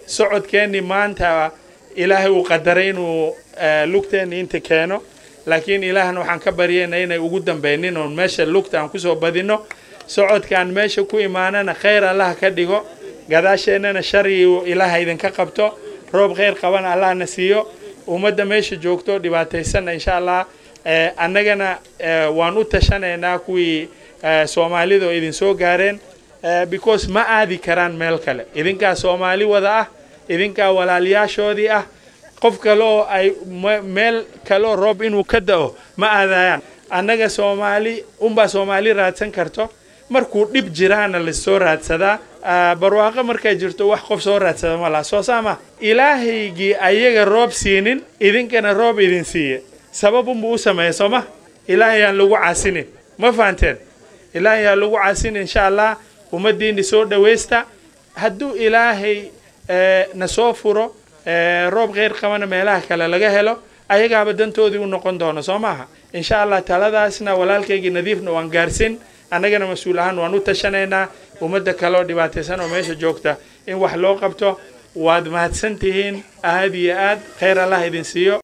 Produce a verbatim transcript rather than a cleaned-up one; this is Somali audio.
socod keeni maanta ilaahay uu qadaray inuu lugteen inta keeno laakiin ilaahna waxaan ka baryeynaa inay ugu dambeeynin oo meesha lugta aan ku soo badino socodkaan meesha ku imaanana khayr Allah ka dhigo gadaasheenana shari ilaahay idinka qabto roob khayr qaban Allah na siiyo ummadda meesha joogto dhibaataysan insha Allah annagana waan u tashanaynaa kuwii Soomaalida oo idin soo gaareen because ma aadi karaan meel kale idinka Soomaali wada ah idinka walaaliyaashoodii ah qof kale oo ay meel kale roob inuu ka da'o ma aadayaan annaga Soomaali umba Soomaali raadsan karto markuu dib jiraana la soo raadsadaa barwaaqo markay jirto wax qof soo raadsada ma la soo saama ilaahaygi ayaga roob siinin idinkana roob idin siiye sabab uu sameeyo soma ilaahay aan lagu caasinin ma fahanteen ilaahay aan lagu caasinin insha Allah umadiin soo dhaweesta hadduu ilaahay na soo furo roob khayr qabana meelaha kale laga helo ayaga badantoodii u noqon doona Soomaha insha Allah taladaasna walaalkaygi nadiifna waan gaarsin annagana mas'uul ahaan waan u tashanaynaa ummadda kale oo dhibaataysan oo meesha joogta in wax loo qabto waad mahadsantihiin aad iyo aad khayr Allah idin siiyo